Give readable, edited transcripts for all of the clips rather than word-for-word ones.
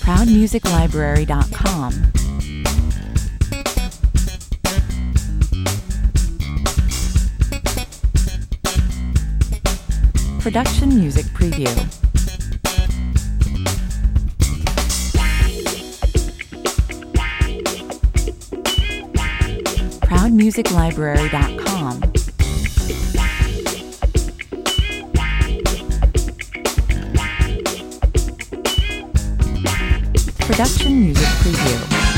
ProudMusicLibrary.com. Production Music Preview. ProudMusicLibrary.com. Production Music Preview.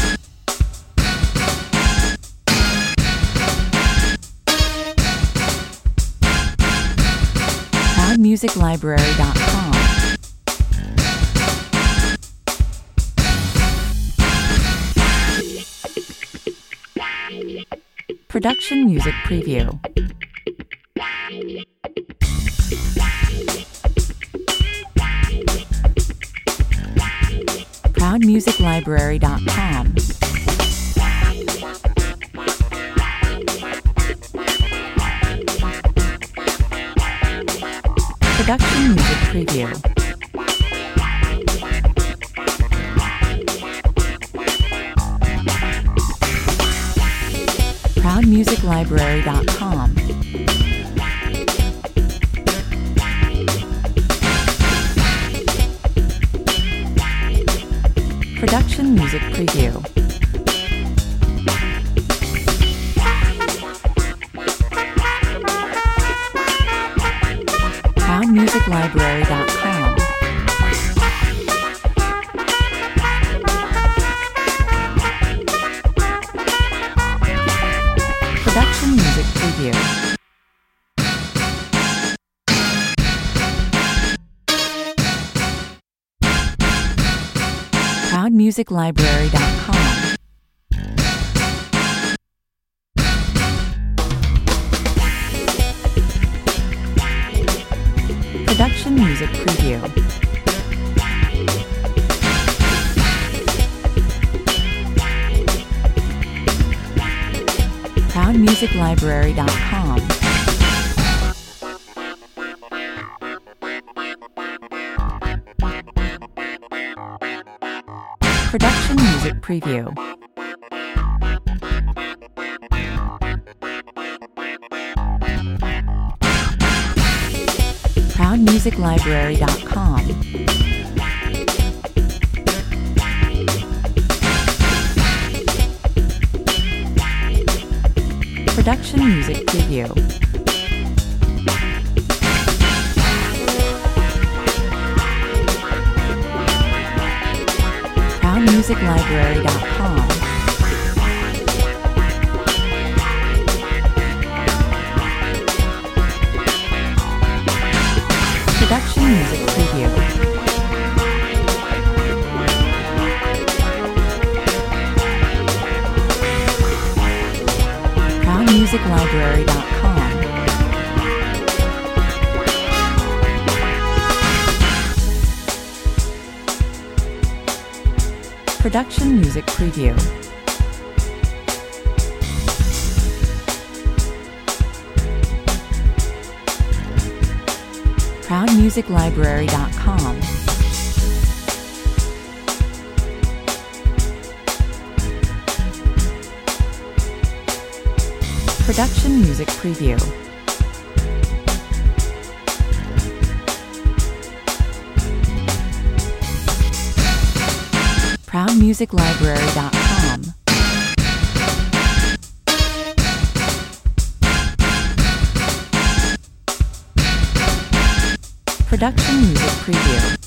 ProudMusicLibrary.com. Production Music Preview. ProudMusicLibrary.com. Production Music Preview. ProudMusicLibrary.com. Production Music Preview. ProudMusicLibrary.com. Production Music Preview. ProudMusicLibrary.com. Production Music Preview. ProudMusicLibrary.com. Production Music Preview. ProudMusicLibrary.com. Production Music Preview. ProudMusicLibrary.com. Production Music Preview. ProudMusicLibrary.com. Production Music Preview. ProudMusicLibrary.com. Production Music Preview. ProudMusicLibrary.com. Production Music Preview.